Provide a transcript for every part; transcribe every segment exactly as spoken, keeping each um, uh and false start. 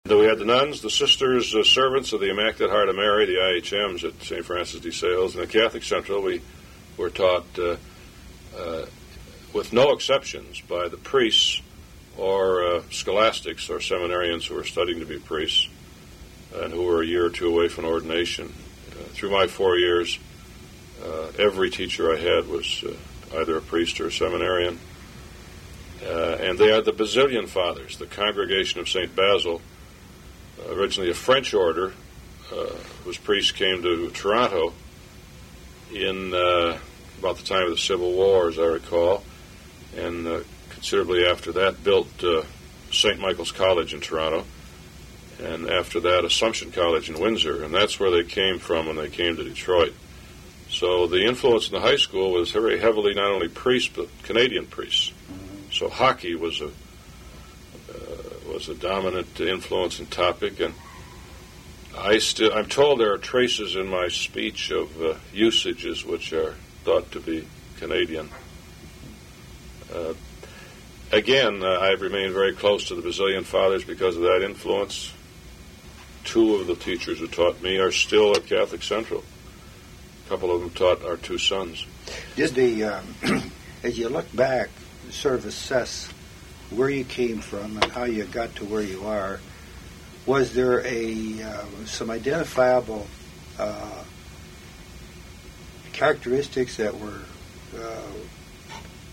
Then we had the nuns, the sisters, uh, servants of the Immaculate Heart of Mary, the I H Ms at Saint Francis de Sales. And at Catholic Central, we were taught, uh, uh, with no exceptions, by the priests or uh, scholastics or seminarians who were studying to be priests and who were a year or two away from ordination. Uh, through my four years, uh, every teacher I had was uh, either a priest or a seminarian. Uh, and they are the Basilian Fathers, the Congregation of Saint Basil, uh, originally a French order, uh, whose priests came to Toronto in uh, about the time of the Civil War, as I recall, and uh, considerably after that built uh, Saint Michael's College in Toronto, and after that Assumption College in Windsor, and that's where they came from when they came to Detroit. So the influence in the high school was very heavily not only priests, but Canadian priests. So hockey was a uh, was a dominant influence and topic, and I still I'm told there are traces in my speech of uh, usages which are thought to be Canadian. Uh, again, uh, I've remained very close to the Basilian Fathers because of that influence. Two of the teachers who taught me are still at Catholic Central. A couple of them taught our two sons. Did the um, as you look back, sort of assess where you came from and how you got to where you are, was there a uh, some identifiable uh, characteristics that were uh,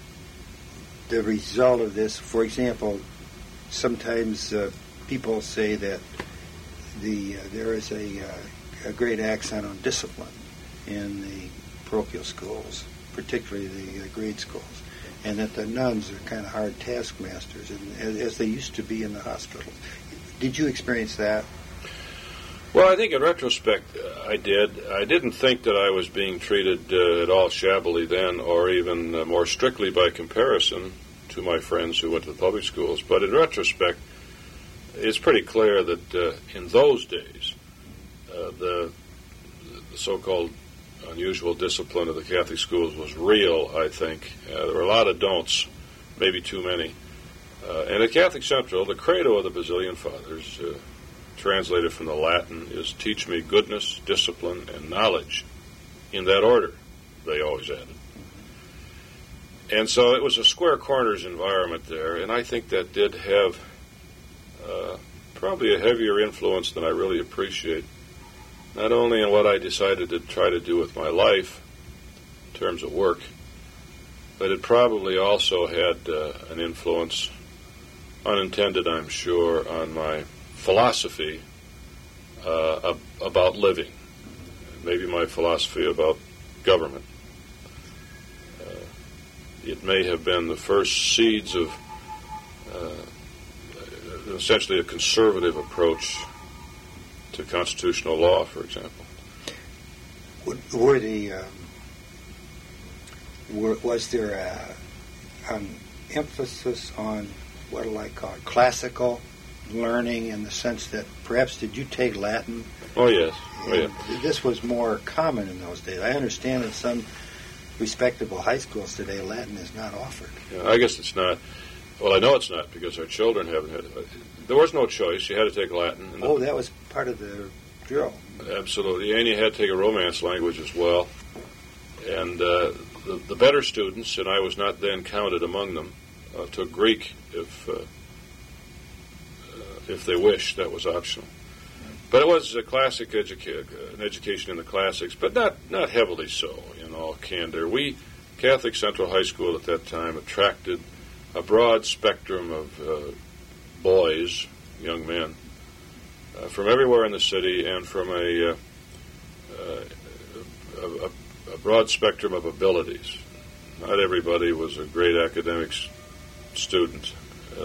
the result of this? For example, sometimes uh, people say that the uh, there is a, uh, a great accent on discipline in the parochial schools, particularly the uh, grade schools, and that the nuns are kind of hard taskmasters, and, as, as they used to be in the hospitals. Did you experience that? Well, I think in retrospect, uh, I did. I didn't think that I was being treated uh, at all shabbily then, or even uh, more strictly by comparison to my friends who went to the public schools. But in retrospect, it's pretty clear that uh, in those days, uh, the, the so-called unusual discipline of the Catholic schools was real, I think. Uh, there were a lot of don'ts, maybe too many. Uh, and at Catholic Central, the credo of the Basilian Fathers, uh, translated from the Latin, is teach me goodness, discipline, and knowledge. In that order, they always added. And so it was a square corners environment there, and I think that did have uh, probably a heavier influence than I really appreciate, not only in what I decided to try to do with my life in terms of work, but it probably also had uh, an influence, unintended I'm sure, on my philosophy uh, ab- about living, maybe my philosophy about government. Uh, it may have been the first seeds of uh, essentially a conservative approach to constitutional law, for example. Were the um, were, was there a, an emphasis on what do I call it, classical learning, in the sense that perhaps did you take Latin? Oh yes, oh, yeah. This was more common in those days. I understand in some respectable high schools today, Latin is not offered. Yeah, I guess it's not. Well, I know it's not because our children haven't had it. There was no choice. You had to take Latin. And oh, that was part of the drill. Absolutely. And you had to take a Romance language as well. And uh, the, the better students, and I was not then counted among them, uh, took Greek if uh, uh, if they wished. That was optional. But it was a classic educa- an education in the classics, but not, not heavily so, in all candor. We, Catholic Central High School at that time, attracted a broad spectrum of uh, boys, young men, uh, from everywhere in the city, and from a, uh, uh, a, a broad spectrum of abilities. Not everybody was a great academic student. Uh,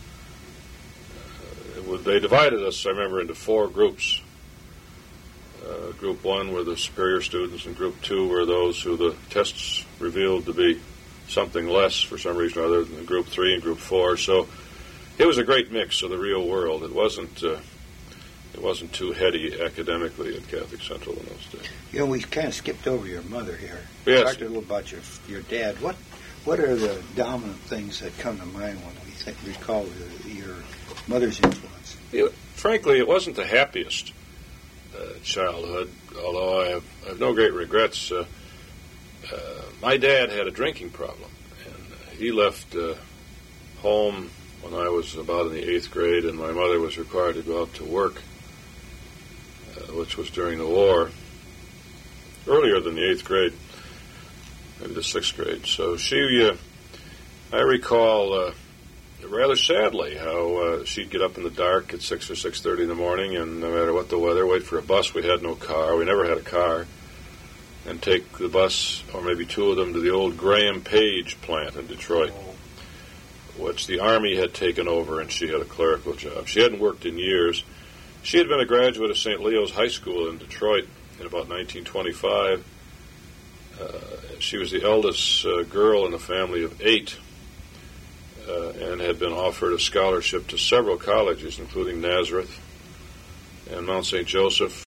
uh, they divided us, I remember, into four groups. Uh, group one were the superior students, and group two were those who the tests revealed to be something less for some reason or other than group three and group four. So it was a great mix of the real world. It wasn't uh, it wasn't too heady academically at Catholic Central in those days. You know, we kind of skipped over your mother here. Yes. Talked a little about your your dad. What what are the dominant things that come to mind when we think, recall the, your mother's influence? You know, frankly, it wasn't the happiest uh, childhood, although I have, I have no great regrets. Uh, uh, my dad had a drinking problem, and he left uh, home when I was about in the eighth grade, and my mother was required to go out to work, uh, which was during the war, earlier than the eighth grade, maybe the sixth grade. So she, uh, I recall uh, rather sadly how uh, she'd get up in the dark at six or six thirty in the morning, and no matter what the weather, wait for a bus. We had no car. We never had a car. And take the bus, or maybe two of them, to the old Graham Page plant in Detroit, which the Army had taken over, and she had a clerical job. She hadn't worked in years. She had been a graduate of Saint Leo's High School in Detroit in about nineteen twenty-five. Uh, she was the eldest uh, girl in a family of eight, uh, and had been offered a scholarship to several colleges, including Nazareth and Mount Saint Joseph.